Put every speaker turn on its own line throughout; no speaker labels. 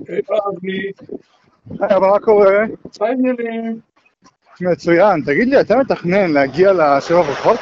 אבי,
היי, אבל מה קורה?
מה העניינים?
מצוין. תגיד לי, אתה מתכנן להגיע לשבע ברכות?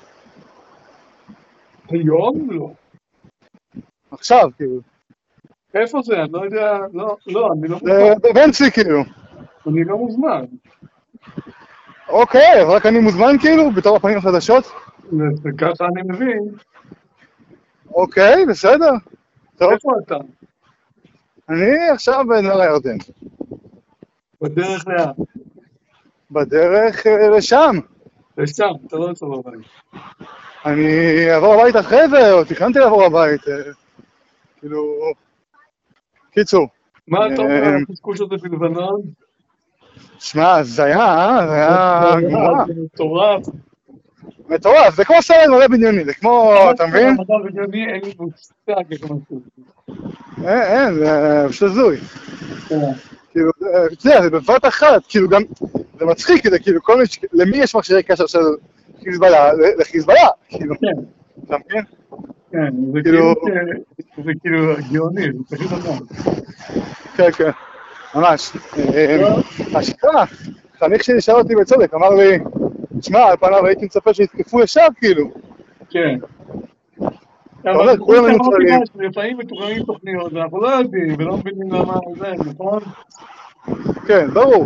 היום? לא.
עכשיו, כאילו.
איפה זה? אני לא יודע, לא, אני לא
זה
מוזמן.
בבנצי, כאילו.
אני לא מוזמן.
אוקיי, אז רק אני מוזמן, כאילו, בתור הפנים החדשות?
וככה אני מבין.
אוקיי, בסדר. טוב.
איפה אתה?
אני עכשיו בנהר הירדן.
בדרך לאן?
בדרך לשם.
לשם, אתה לא יוצא בבית.
אני אעבור הבית אחרי זה, או תכננתי לעבור הבית. כאילו... קיצור.
מה אתה אומר על הקשקוש הזה בלבנון?
שמע, זה היה גמרא.
זה מטורף.
מטורף, זה כמו סרט מלא בניוני, זה כמו, אתה מבין?
המדע בדיוני, אין לי מושג איך משהו.
אין, זה פשוט הזוי.
כן.
כאילו, אתה יודע, זה בבת אחת, כאילו גם, זה מצחיק, זה כאילו, כל מי, למי יש מכשירי קשר של חיזבאללה? לחיזבאללה, כאילו,
כן,
אתה מבין?
כן,
כאילו-
זה כאילו גאוני, זה פשוט נכון.
כן, כן, ממש. השקעה, חניך שלי שאל אותי בצדק, אמר לי, תשמע, על פניו הייתי מצפה שיתקפו ישר, כאילו.
כן.
אומר,
אבל
כולם מנוצלים.
לפעמים מתוכננים תוכניות, ואנחנו לא יודעים, ולא מבינים למה זה, נכון?
כן, ברור,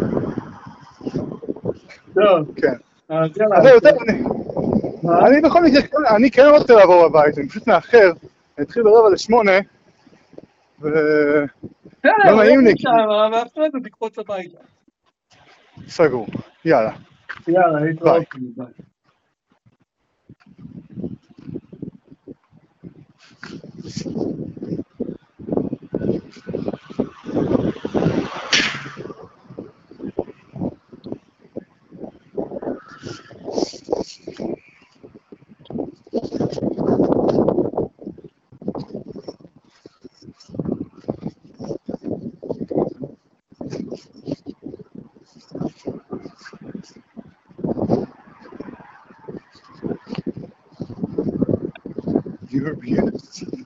טוב,
כן.
אז יאללה.
אז זהו, טוב,
מה?
אני בכל מקרה, אני כן רוצה לעבור בבית, אני פשוט מאחר, אני אתחיל ב07:45, ו... לא נעים לי,
שם, ואחרי זה תקפוץ הביתה.
סגור, יאללה.
יאללה, להתראות. ביי.
You're beautiful.